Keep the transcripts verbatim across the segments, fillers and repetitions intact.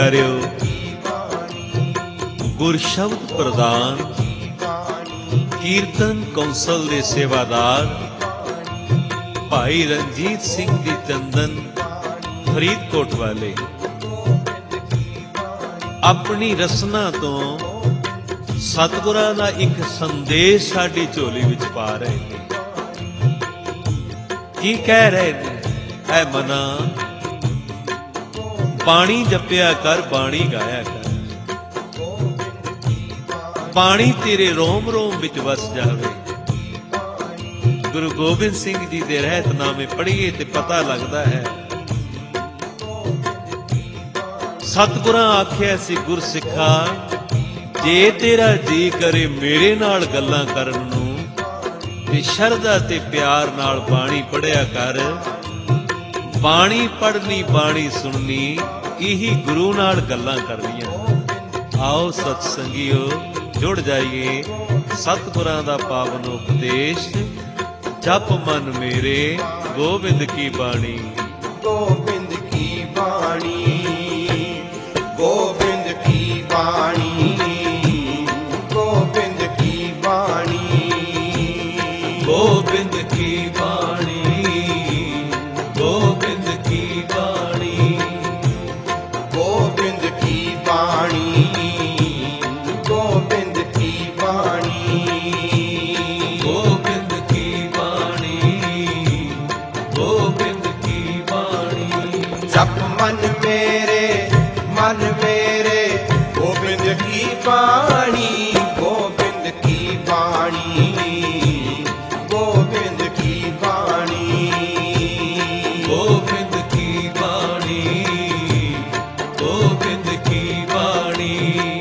प्यारिओ, गुर शब्द प्रदान कीर्तन कौंसल दे सेवादार भाई रणजीत सिंह जी चंदन फरीदकोट वाले अपनी रसना तो सतगुरां दा एक संदेश साडी झोली विच पा रहे हैं। की कह रहे हैं? ऐ मना बाणी जपिया कर, बाणी गाया कर, बाणी तेरे रोम रोम विच वस जावे। गुरु गोबिंद सिंह जी दे रहतनामे पढ़िए ते पता लगता है। सतगुरां आख्या सी गुर सिखा, जे तेरा जी करे मेरे नाल गल्लां करन नूं ते शरधा ते प्यार नाल बाणी पढ़िया कर। बाणी पढ़नी बाणी सुननी, यही गुरु नाल गल्लां करनियां। आओ सतसंगियो जुड़ जाइए सतगुरां दा पावन उपदेश। जप मन मेरे गोबिंद की बाणी, गोबिंद की बाणी, गोबिंद की बाणी, गोबिंद की बाणी, गोबिंद की बाणी, गोबिंद की बाणी, गोबिंद की बाणी, गोबिंद की बाणी, गोबिंद की बाणी, गोबिंद की बाणी। जप मन मेरे, मन मेरे गोबिंद की बाणी, गोबिंद की बाणी, गोबिंद की बाणी, गोबिंद की बाणी, गोबिंद की बाणी,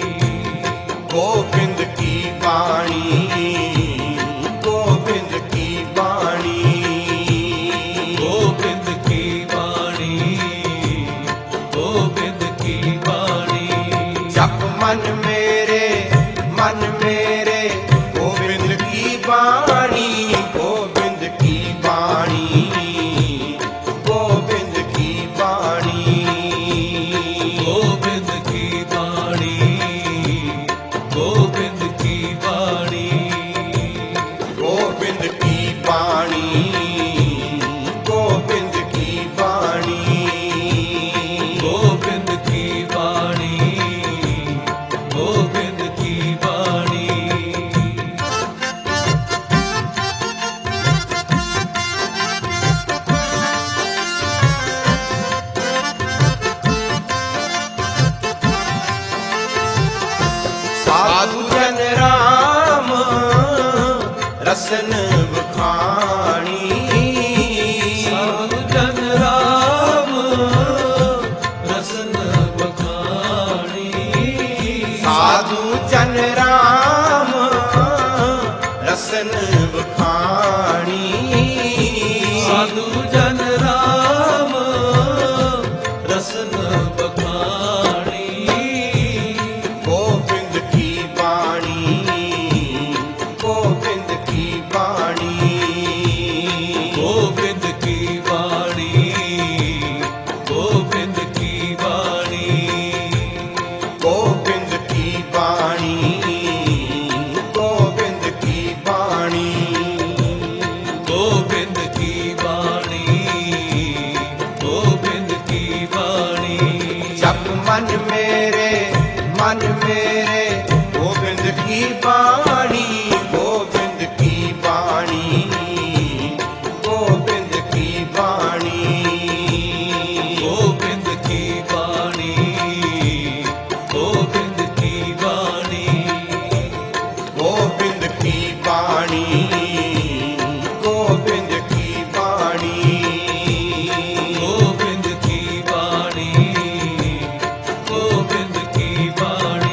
गोबिंद की बाणी, गोबिंद की बाणी, गोबिंद की बाणी, गोबिंद की बाणी। जप मन मेरे, मन मेरे गोबिंद की बाणी, गोबिंद की बाणी, गोबिंद की बाणी, गोबिंद की बाणी, गोबिंद की बाणी, गोबिंद की बाणी, गोबिंद की बाणी, गोबिंद की बाणी, गोबिंद की बाणी। साधु जन राम रसन बखानी, साधु जन राम रसन बखानी, साधु जन राम रसन बखानी, साधु जन राम रसन बखानी। गोबिंद की बाणी, गोबिंद की बाणी, गोबिंद की बाणी, गोबिंद की बाणी, गोबिंद की बाणी, गोबिंद की बाणी, गोबिंद की बाणी, गोबिंद की बाणी। जप मन मेरे, मन मेरे गोबिंद की बाणी, गोबिंद की बाणी, गोबिंद की बाणी, गोबिंद की बाणी, गोबिंद की बाणी, गोबिंद की बाणी, गोबिंद की बाणी, गोबिंद की बाणी, गोबिंद की बाणी।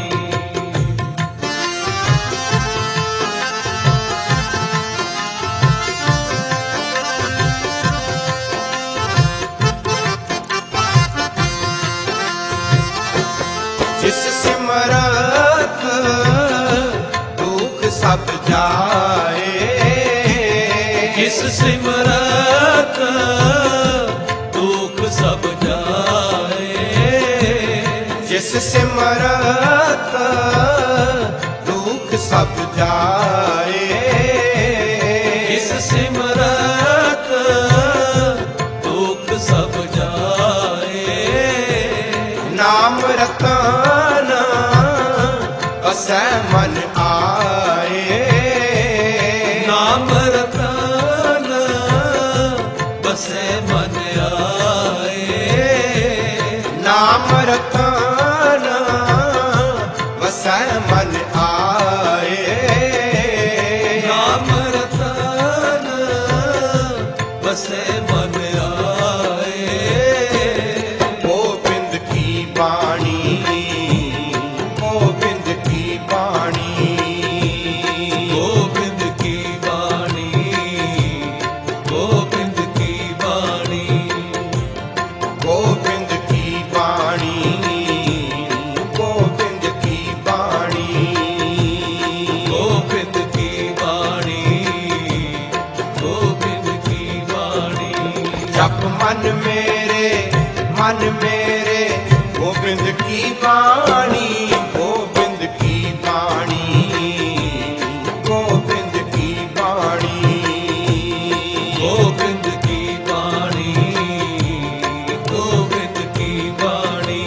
जिस सिमरत दुख सब जाए, जिस सिमरत दुख सब जाए, जिस सिमरत दुख सब जाए, जिस सिमरत दुख सब जाए। नाम रतन बसै मन आए, नाम रतन बसै मन आए। नाम रतन बसै मन आए, नाम रतन बसै मन आए। गोबिंद की बाणी, गोबिंद की बाणी, गोबिंद की बाणी, गोबिंद की बाणी, गोबिंद की बाणी, गोबिंद की बाणी, गोबिंद की बाणी, गोबिंद की बाणी। जप मन मेरे, मन मेरे गोबिंद की बाणी, गोबिंद की बाणी, गोबिंद की बाणी, गोबिंद की बाणी, गोबिंद की बाणी,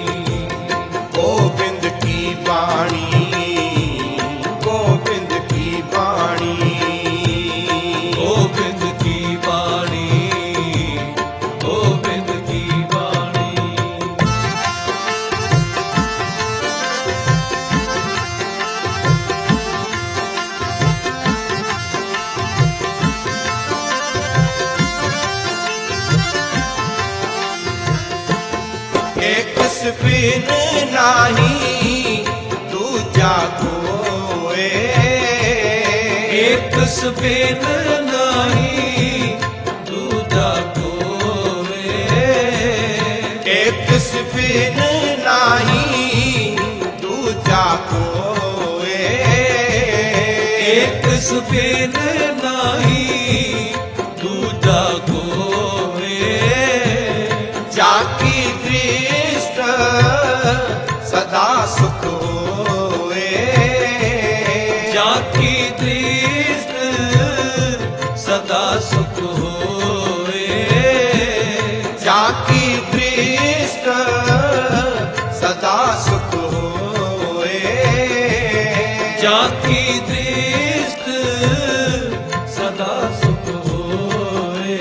गोबिंद की बाणी, गोबिंद की बाणी, गोबिंद की बाणी, गोबिंद की बाणी। एक बिन नाही दूजा कोए, एक बिन नहीं दूजा कोवे, एक बिन नाही दूजा कोए, एक बिन नहीं दूजा कोवे। जाकी दृष्ट सदा सुख होए, जाकी दृष्ट सदा सुख होए, जाकी दृष्ट सदा सुख होए, जाकी दृष्ट सदा सुख होए।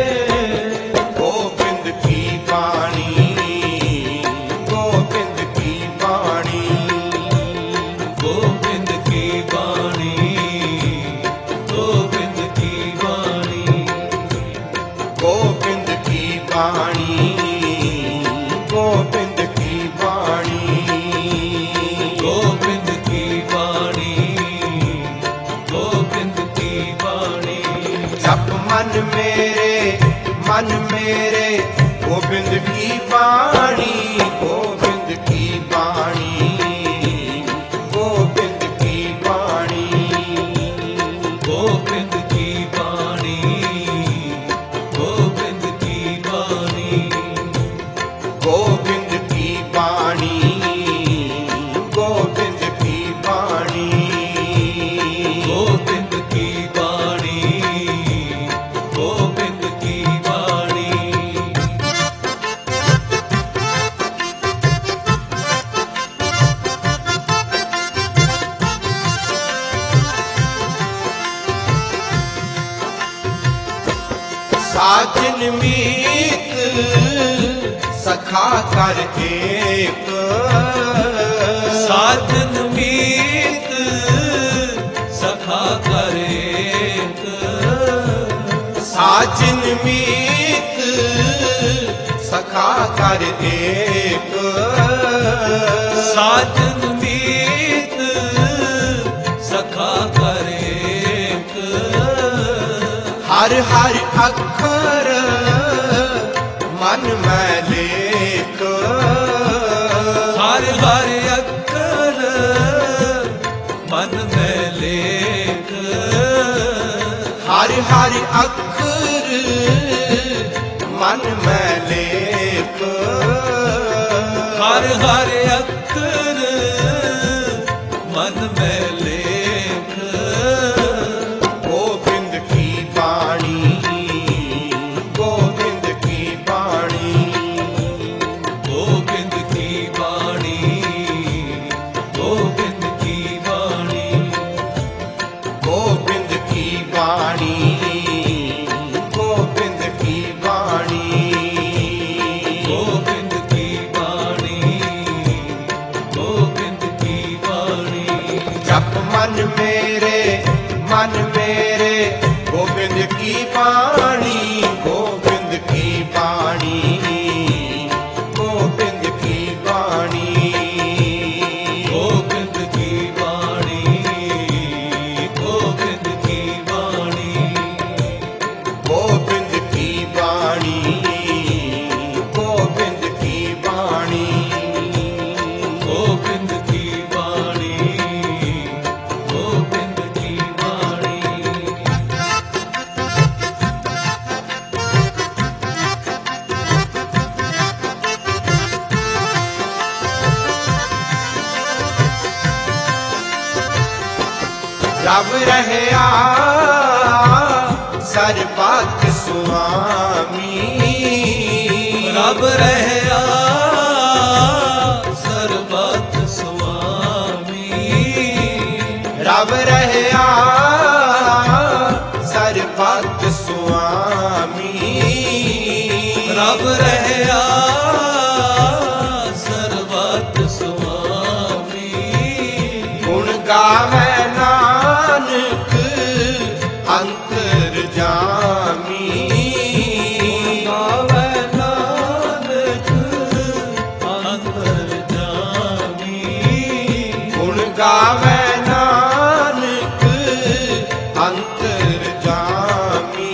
गोबिंद की बाणी, गोबिंद की बाणी, गोबिंद की बाणी, गोबिंद की बाणी, गोबिंद की बाणी, गोबिंद की बाणी, गोबिंद की बाणी, गोबिंद की बाणी। जप मन मेरे, मन मेरे गोबिंद की बाणी, गोबिंद की बाणी, गोबिंद की बाणी, गोबिंद की बाणी, गोबिंद की बाणी, गोबिंद की बाणी, गोबिंद की बाणी, गोबिंद की बाणी, गोबिंद की बाणी। साजन मीत सखा कर एक, साजन मीत सखा कर एक, साजन मीत सखा कर एक, साजन मीत सखा कर एक। हर हर अक्षर मन में लेख, हर हर अक्षर मन में लेख, हर हर अक्षर मन में लेख, हर हर अक्षर रब रहया सरबत सुआमी, रब रहया सरबत सुआमी, रब रहया सरबत सुआमी, रब रहया सरबत सुआमी। गुण गावे नानक अंतर जामी, गावे नानक अंतर जामी, गुण गावे नानक अंतर जामी,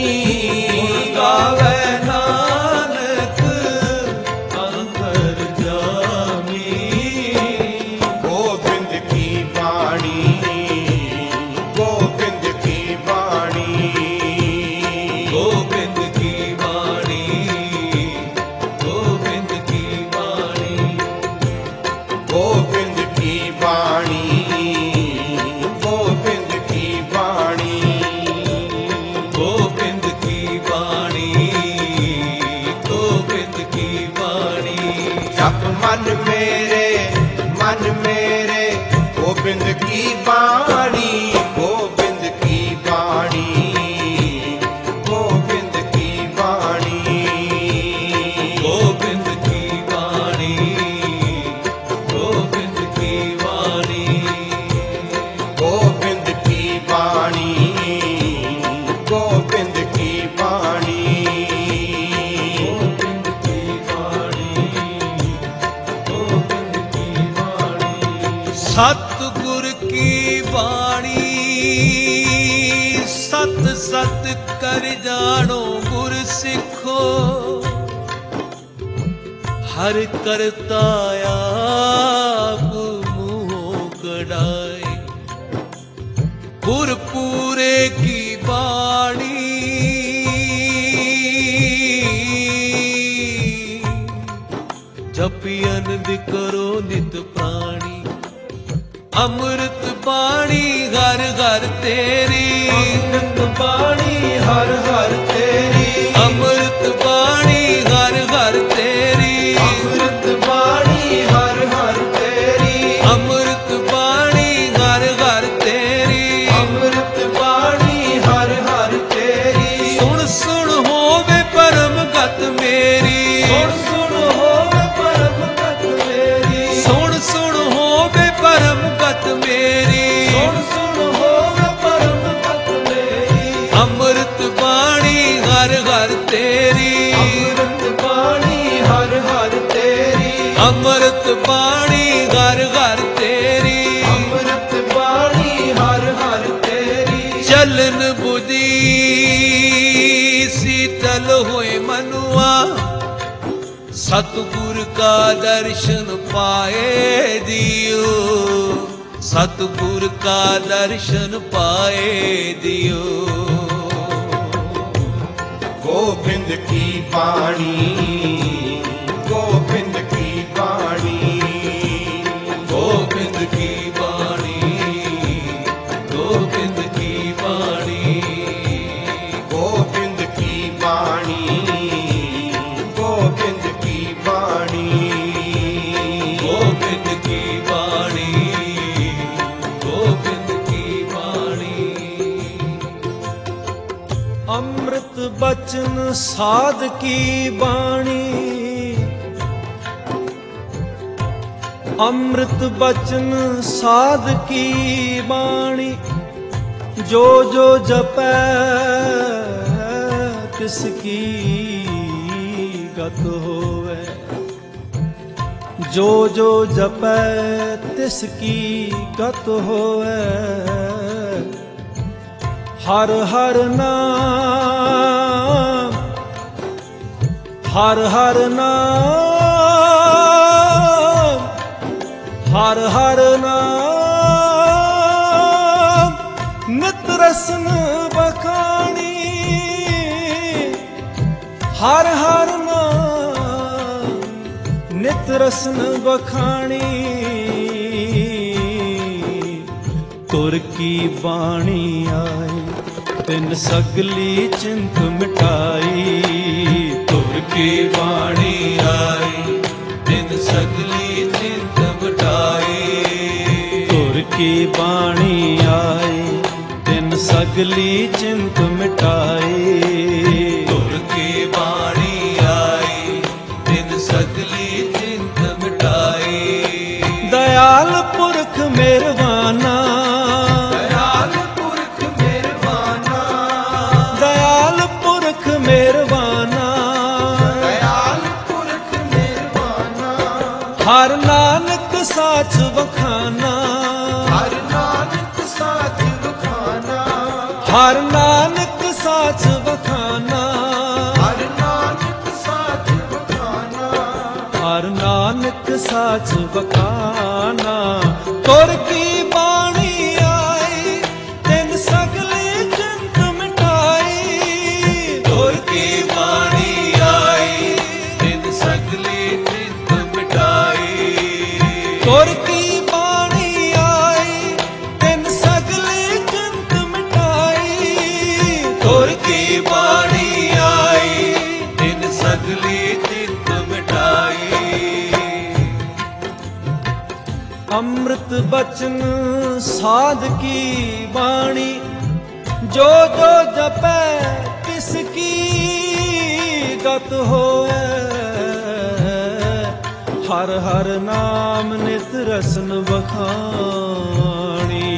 गावे नानक अंतर जामी। गोबिंद की वाणी, गोबिंद की वाणी, गोबिंद की वाणी, गोबिंद की वाणी, गोबिंद की वाणी, गोबिंद की वाणी, गोबिंद की वाणी, गोबिंद की वाणी। जप मन मेरे, मन मेरे गोबिंद की वाणी, गोबिंद की वाणी, गोबिंद की वाणी, गोबिंद की वाणी, गोबिंद की वाणी, गोबिंद की वाणी, गोबिंद की वाणी, गोबिंद की वाणी, गोबिंद की वाणी। सतगुर की वाणी, सत सत कर जानो गुर सिखो, हर करता आप मुँह कढ़ाए, गुरपुरे की वाणी, जपियन करो नित प्राणी, अमृत बाणी घर घर तेरी, अमृत बाणी हर हर तेरी, अमृत बाणी घर घर तेरी, अमृत बाणी हर हर तेरी, अमृत बाणी घर घर तेरी, अमृत बाणी हर हर तेरी, सुन सुन होवे परम गत मेरी, सुन सुन होवे परम गत मेरी, सुन सुन होवे परम गत मेरी, सुन सुन होवे परम गत मेरी, अमृत बाणी घर घर तेरी, अमृत बाणी हर हर तेरी, अमृत बाणी घर घर तेरी, अमृत बाणी हर हर तेरी, चलन बुद्धि शीतल होए मनुआ, सतगुर का दर्शन पाए दियो, सतगुर का दर्शन पाए दियो। गोविंद की वाणी, गोविंद की वाणी, गोविंद की वाणी, गोविंद की वाणी, गोविंद की वाणी, गोविंद की वाणी, गोविंद की वाणी, गोविंद की वाणी। अमृत बचन साध की वाणी, अमृत बचन साध की वाणी, जो जो जपै तिसकी गत होवे, जो जो जपै तिसकी गत होवे, हर हर नाम, हर हर नाम, हर हर नाम, नित रसन बखानी, हर हर नाम नित रसन बखानी, तो तुर की बाणी आई तिन सगली चिंत मिटाई। तुर की बाणी आई तिन सगली चिंत मिटाई। तुर की बाणी आई तिन सगली चिंत मिटाई। तुर की बाणी आई तिन सगली चिंत मिटाई। दयाल पुरख मेहरबाना, दयाल पुरख मेहरबाना, दयाल पुरख मेहरबाना, दयाल पुरख मेहरबाना। हर नानक साच बखाना, हर नानक साच बखाना, हर नानक साच बखाना, हर नानक साच बखाना। हर नानक साच बखाना। तुर की बाणी आई तिन सगली चिंत मिटाई। तुर की बाणी आई तिन सगली चिंत मिटाई। तुर की बाणी आई तिन सगली चिंत मिटाई। तुर की बाणी आई तिन सगली चिंत मिटाई। अमृत बचन साध की बाणी जो जो जपै तिसकी गत होए। हर हर नाम नित रसन बखानी।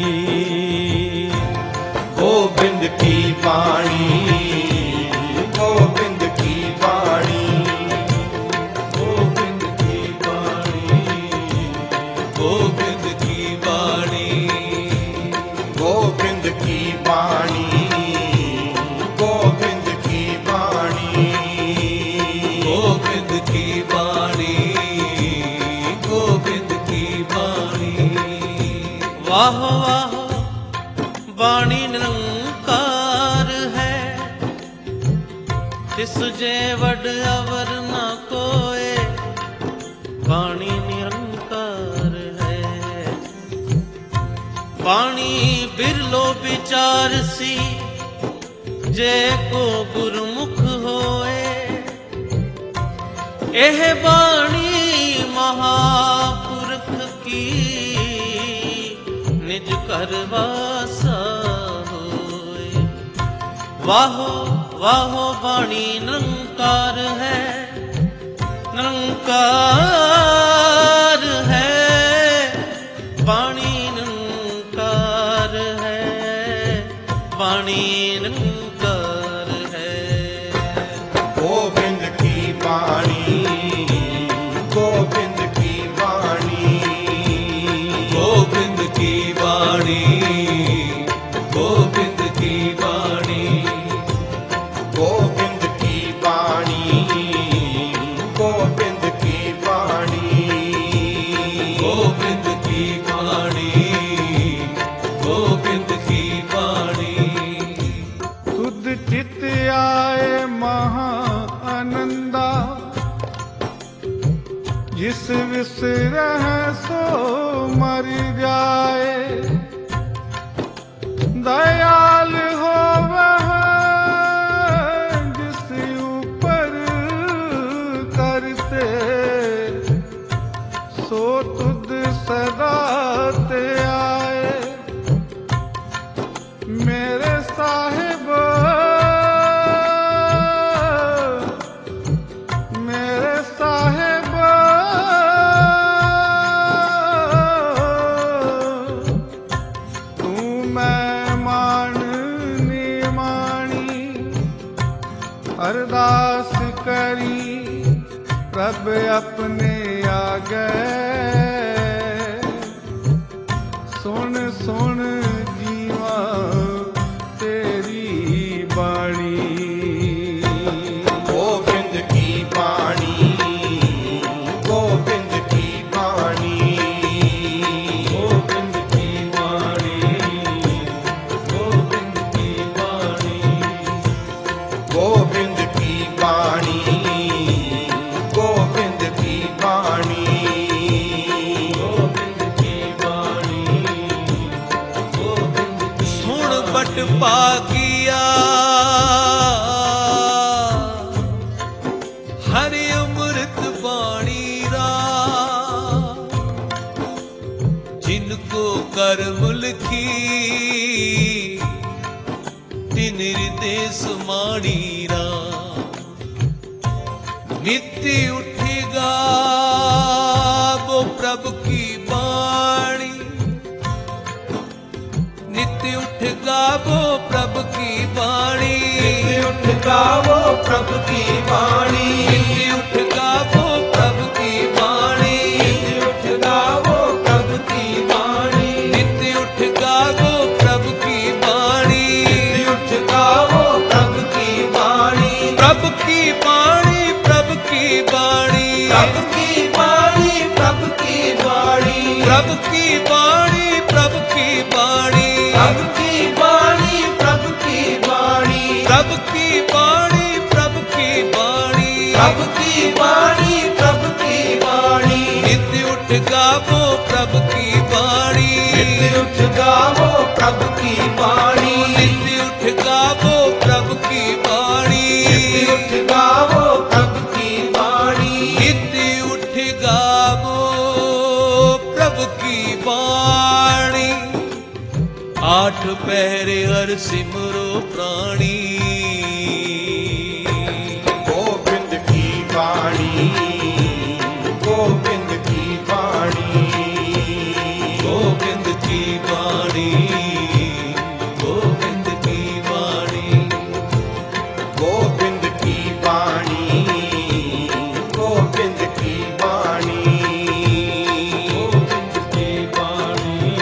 गोविंद की वाणी, गोविंद की वाणी, गोविंद की बाणी, गोविंद की बाणी, गोविंद की वाणी, गोविंद की वाणी, गोविंद की बाणी, गोविंद की बाणी। वाह वाह बाणी निरंकार है, तिस जे वड अवर न कोय। बाणी निरंकार है, बाणी बिरलो विचार सी, जे को गुरमुख होए। एह बाणी महापुरख की, निज कर वासा होए। वाहो वाहो बाणी निरंकार है, निरंकार है। बाणी निरंकार है, बाणी निरंकार है। गोविंद की वाणी, गोविंद की वाणी, गोविंद की बाणी, गोविंद की बाणी, गोविंद की वाणी, गोविंद की वाणी, गोविंद की बाणी, गोविंद की बाणी। तुद चित आए महा आनंदा, जिस विसरह सो मर जाए। दयाल हो वह जिस ऊपर करते, सो तुद सदा ते आए। मेरे साहिब मेरे साहिब तू मैं मान निमाणी। अरदास करी प्रभ अपने आगे, सुन सुन जीवा तेरी बाणी। गोविंद की वाणी, गोविंद की वाणी, गोविंद की बाणी, गोविंद की बाणी, गोविंद की वाणी, गोविंद की वाणी, ਕਿਰਪਾ ਕੀਆ ਹਰਿ ਅੰਮ੍ਰਿਤ ਬਾਣੀ ਰਾ ਜਿਨ ਕੋ ਕਰਮ ਲਿਖੀ ਤਿਨ ਹਿਰਦੇ ਸਮਾਣੀ ਰਾ नित्य उठेगा वो प्रभु की वाणी नित्य उठेगा वो प्रभु की वाणी नित्य उठगा वो प्रभु की वाणी नित्य उठेगा वो प्रभु की वाणी नित्य उठगा वो प्रभु की वाणी नित्य उठेगा वो प्रभु की वाणी नित्य उठगा वो प्रभु की वाणी प्रभु की वाणी प्रभु की वाणी प्रभु की वाणी प्रभु की वाणी प्रभु की वाणी प्रभु की वाणी प्रभु की वाणी प्रभु की वाणी प्रभु की वाणी प्रभु की वाणी प्रभु की वाणी प्रभु की वाणी नित्य उठ गावो प्रभु की वाणी नित्य उठगा वो प्रभु की वाणी नित्य उठ गावो प्रभु की वाणी नित्य उठगा वो प्रभु की वाणी नित्य उठ गावो प्रभु की वाणी आठ पहरे हर सिमरो प्राणी गोविंद की वाणी गोविंद की वाणी गोविंद की वाणी गोविंद की वाणी गोविंद की वाणी गोविंद की वाणी गोविंद की वाणी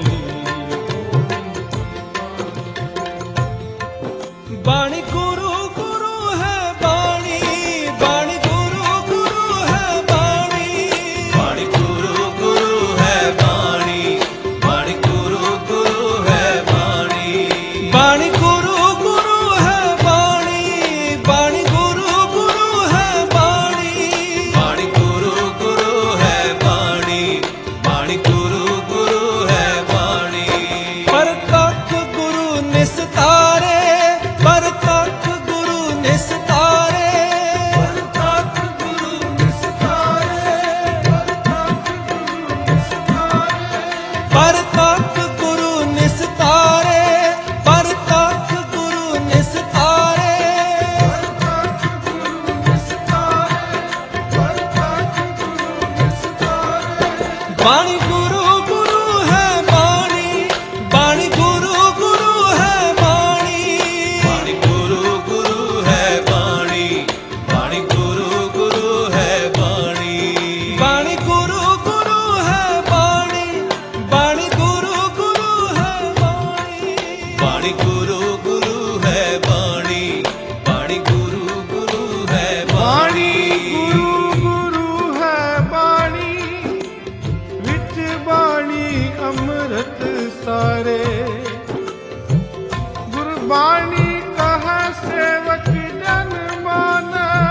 बाणी गुरु गुरु है बाणी बाणी गुरु गुरु है बाणी बाणी गुरु गुरु है बाणी बाणी गुरु गुरु है बाणी बाणी गुरु गुरु है बाणी बाणी गुरु गुरु है बाणी बाणी गुरु गुरु है बाणी बाणी गुरु गुरु है बाणी परतख गुरु निस्तारे परतख गुरु निस्तारे परतख गुरु निस्तारे परतख गुरु निस्तारे परतख गुरु निस्तारे बाणी गुरु गुरु है बाणी बाणी गुरु गुरु है बाणी बाणी गुरु गुरु है बाणी बाणी गुरु गुरु है बाणी बाणी गुरु गुरु है बाणी बाणी गुरु गुरु है बाणी बाणी गुरु गुरु है बाणी बाणी गुरु गुरु है बाणी गुरु है बाणी विच बाणी अमृत सारे गुरबाणी कहा सेवक जन मान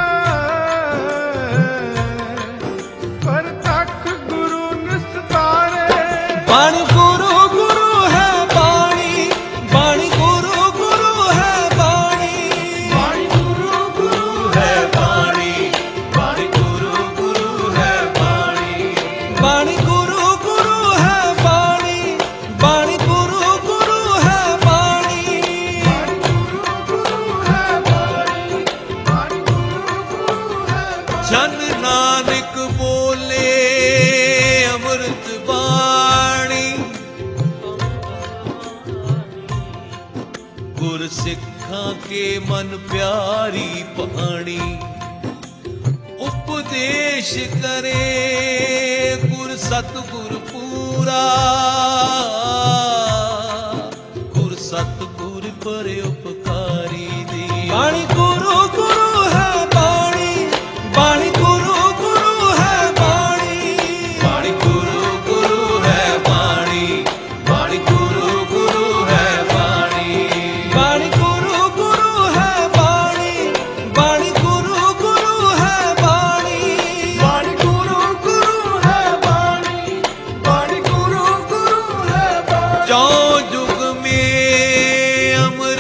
परतख गुरु निस्तारे बाणी गुरु गुरु है बाणी बाणी गुरु गुरु है बाणी बाणी गुरु गुरु है बाणी बाणी गुरु गुरु है बाणी बाणी गुरु गुरु है बाणी बाणी गुरु गुरु है बाणी जन नानक बोले अमृत बाणी गुर सिखा के मन प्यारी पाणी उपदेश करे गुर सतगुर पूरा गुर सतगुर पर उपकारी दी बाणी गुरु गुरु है बाणी बाणी गुरु गुरु है बाणी बाणी गुरु गुरु है बाणी बाणी गुरु गुरु है बाणी बाणी गुरु गुरु है बाणी बाणी गुरु गुरु है बाणी बाणी गुरु गुरु है बाणी बाणी गुरु गुरु है बाणी जो जुग में अमृत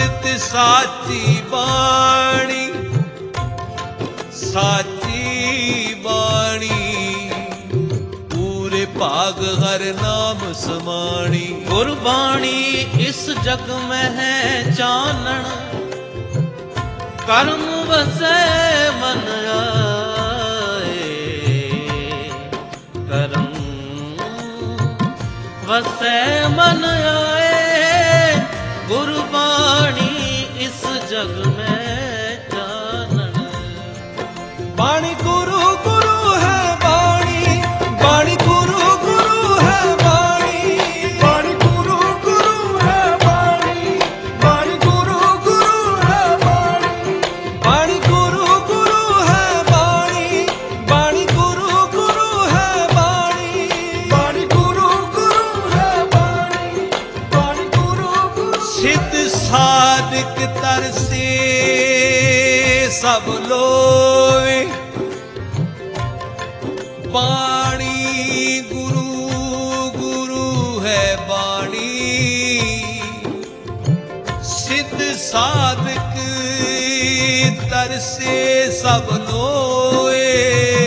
भाग हर नाम समाणी। गुरबाणी इस जग में है चानन, कर्म वसै मन आए, कर्म वसै मन आए। गुरबाणी इस जग में चानन। बाणी गुरु गुरु है बाणी, बाणी गुरु गुरु है बाणी, बाणी गुरु गुरु है बाणी, बाणी गुरु गुरु है बाणी, बाणी गुरु गुरु है बाणी, बाणी गुरु गुरु है बाणी, बाणी गुरु गुरु है बाणी, बाणी गुरु गुरु। सिद्ध साधक तरसे सब लोए, बाणी गुरु गुरु है बाणी। सिद्ध साधक तरसे सब लोए,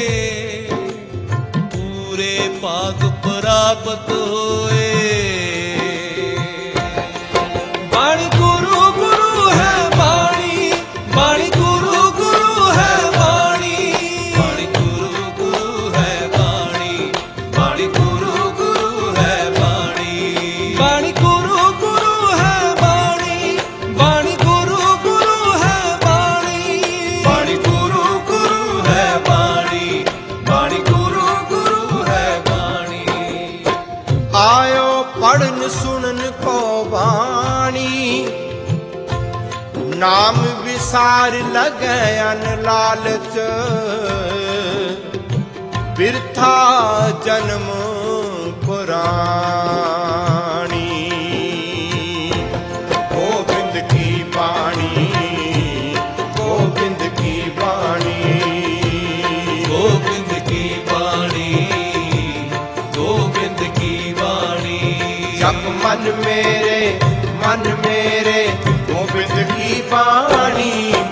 पूरे पाग प्राप्त होए। बाणी गुरु गुरु है बाणी, बाणी गुरु गुरु है बाणी, बाणी गुरु गुरु है बाणी, बाणी गुरु गुरु है बाणी। बाणी गुरु गुरु है बाणी, बाणी गुरु गुरु है बाणी, बाणी गुरु गुरु है बाणी, बाणी गुरु गुरु है बाणी। आयो पढ़न सुनन को बाणी, नाम विसार लगे अन लालच। बिरथा जन्म पुराणी, गोविंद की बाणी, गोविंद की बाणी, गोविंद की बाणी, गोविंद की बाणी। जप मन मेरे, मन मेरे, गोविंद की बाणी